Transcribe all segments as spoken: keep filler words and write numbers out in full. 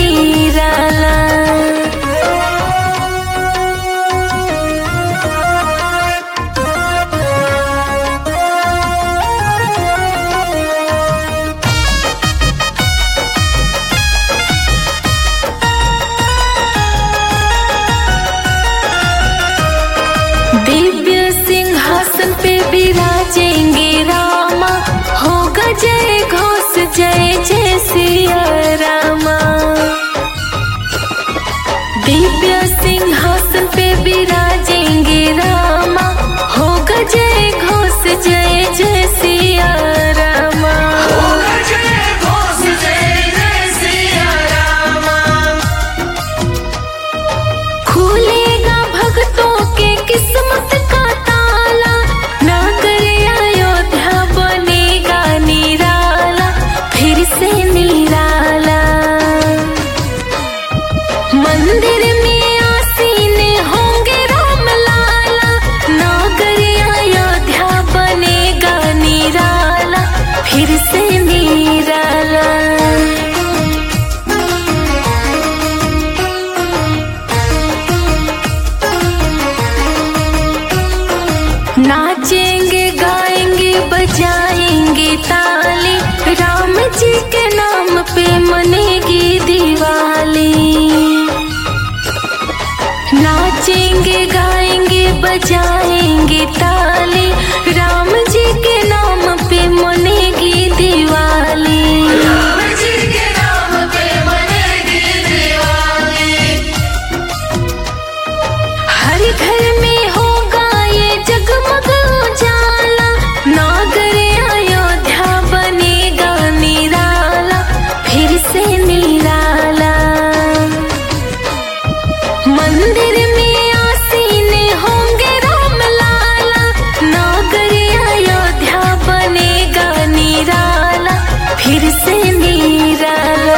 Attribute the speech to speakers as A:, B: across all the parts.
A: निराला। दिव्य सिंहासन पे विराजेंगे रामा, होगा जय घोष जय जय सिया रामा। दिव्य सिंहासन पे विराजेंगे रामा, होगा जय घोष जय जय सिया रामा।
B: होगा जय घोष जय जय सिया रामा।
A: खुलेगा भक्तों के किस्मत का ताला, नागर अयोध्या बनेगा निराला, फिर से निराला। मंदिर में आसीन होंगे राम लाला, नागर अयोध्या बनेगा निराला, फिर से निराला। नाचेंगे गाएंगे बजाएंगे ताली, राम जी के नाम पे मनेगी दिवाली। नाचेंगे गाएंगे बजाएंगे ताली, राम जी के नाम पे मनेगी दिवाली।
B: राम जी के नाम पे मनेगी दिवाली।
A: हर घर में होगा ये जगमग उजाला, नागर अयोध्या बनेगा निराला, फिर से निराला। मंदिर में आसीन होंगे राम लाला, नागर अयोध्या बनेगा निराला, फिर से निराला।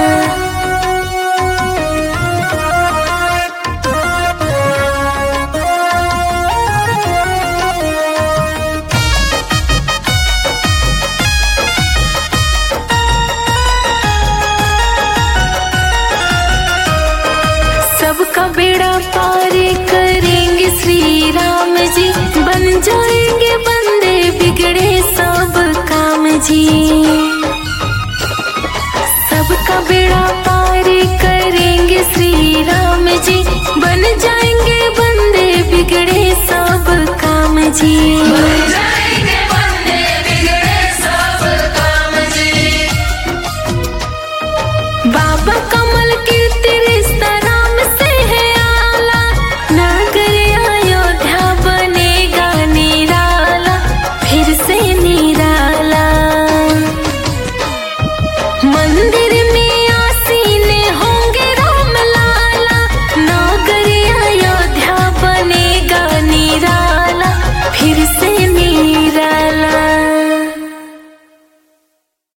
A: सबका बेड़ा पार करेंगे श्री राम जी, बन जाएंगे बंदे बिगड़े सब काम जी। सबका बेड़ा पार करेंगे श्री राम जी, बन जाएंगे बंदे बिगड़े सब काम जी।
B: बन जाएंगे बंदे बिगड़े सब काम जी।
A: बाबा कमल कीर्ति रिश्ता राम से है आला, नागर अयोध्या बनेगा निराला, फिर से निराला। मंदिर में आसीन होंगे राम लाला, नागर अयोध्या बनेगा निराला, फिर से